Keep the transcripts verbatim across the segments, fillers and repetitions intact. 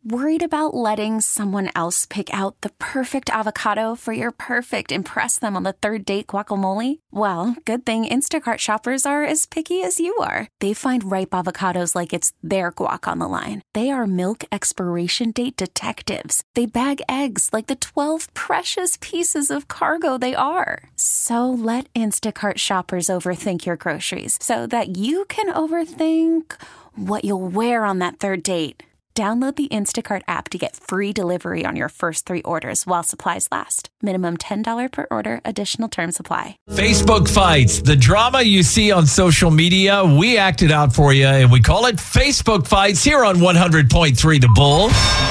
Worried about letting someone else pick out the perfect avocado for your perfect impress them on the third date guacamole? Well, good thing Instacart shoppers are as picky as you are. They find ripe avocados like it's their guac on the line. They are milk expiration date detectives. They bag eggs like the twelve precious pieces of cargo they are. So let Instacart shoppers overthink your groceries so that you can overthink what you'll wear on that third date. Download the Instacart app to get free delivery on your first three orders while supplies last. Minimum ten dollars per order. Additional terms apply. Facebook fights. The drama you see on social media, we acted out for you, and we call it Facebook Fights here on one hundred point three The Bull.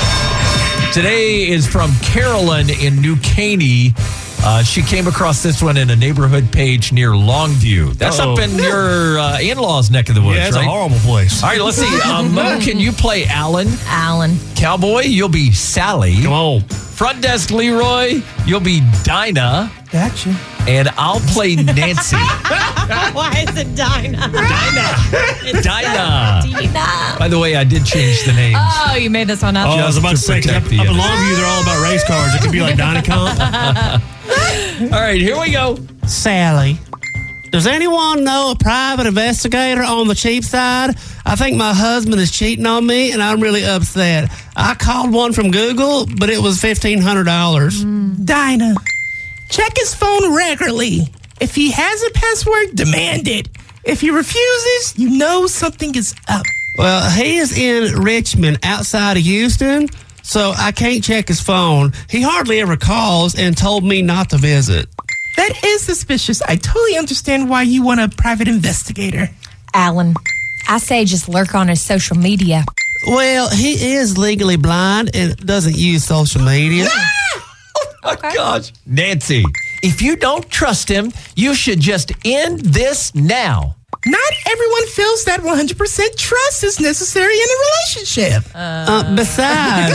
Today is from Carolyn in New Caney. Uh, she came across this one in a neighborhood page near Longview. That's Uh-oh. up in your uh, in-laws' neck of the woods, yeah, it's right? a horrible place. All right, let's see. Um, Mo, can you play Alan? Alan. Cowboy, you'll be Sally. Come on. Front desk Leroy, you'll be Dinah. Gotcha. And I'll play Nancy. Why is it Dinah? Dinah. It's Dinah. Dinah. By the way, I did change the names. Oh, you made this one up? Oh, I was about to, to say, up, up in Longview, they're all about race cars. It could be like Dynacomp. All right, here we go. Sally, does anyone know a private investigator on the cheap side? I think my husband is cheating on me, and I'm really upset. I called one from Google, but it was fifteen hundred dollars. Mm. Dinah, check his phone regularly. If he has a password, demand it. If he refuses, you know something is up. Well, he is in Richmond, outside of Houston, so I can't check his phone. He hardly ever calls and told me not to visit. That is suspicious. I totally understand why you want a private investigator. Alan, I say just lurk on his social media. Well, he is legally blind and doesn't use social media. Oh, my okay. gosh. Nancy, if you don't trust him, you should just end this now. Not everyone feels that one hundred percent trust is necessary in a relationship. Uh, uh, besides...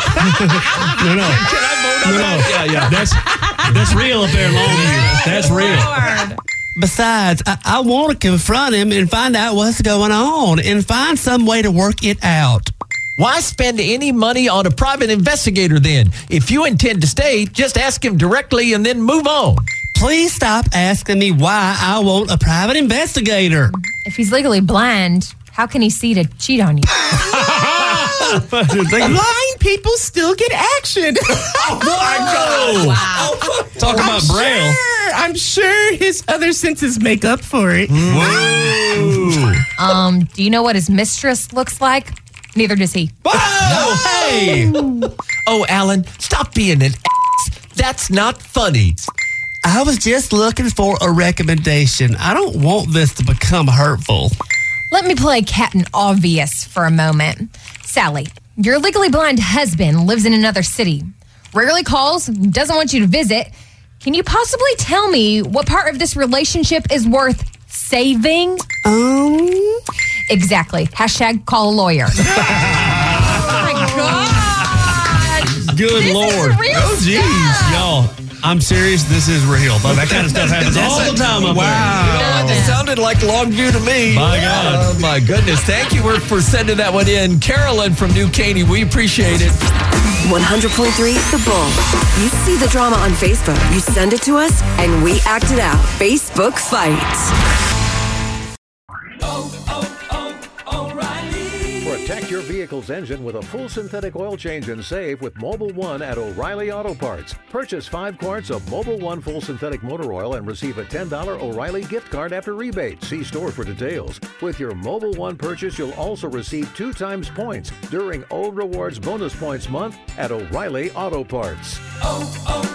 no, no. Can I vote on no, that? No. Yeah, yeah. That's, that's real up there in Longview. That's real. Besides, I, I want to confront him and find out what's going on and find some way to work it out. Why spend any money on a private investigator then? If you intend to stay, just ask him directly and then move on. Please stop asking me why I want a private investigator. If he's legally blind, how can he see to cheat on you? Blind people still get action. Oh, my God. Wow. Talk about I'm Braille. Sure, I'm sure his other senses make up for it. Whoa. um, do you know what his mistress looks like? Neither does he. Oh, hey. Oh, Alan, stop being an ass. That's not funny. I was just looking for a recommendation. I don't want this to become hurtful. Let me play Captain Obvious for a moment. Sally, your legally blind husband lives in another city. Rarely calls, doesn't want you to visit. Can you possibly tell me what part of this relationship is worth saving? Um... Exactly. Hashtag call a lawyer. Oh, my God. Good this Lord. Is real oh, jeez. Y'all, I'm serious. This is real. But that kind of stuff happens all the time up wow. there. It sounded like Longview to me. My God. Oh, my goodness. Thank you for sending that one in. Carolyn from New Caney, we appreciate it. one hundred point three The Bull. You see the drama on Facebook. You send it to us, and we act it out. Facebook Fights. Protect your vehicle's engine with a full synthetic oil change and save with Mobil one at O'Reilly Auto Parts. Purchase five quarts of Mobil one full synthetic motor oil and receive a ten dollars O'Reilly gift card after rebate. See store for details. With your Mobil one purchase, you'll also receive two times points during O Rewards Bonus Points Month at O'Reilly Auto Parts. Oh, oh.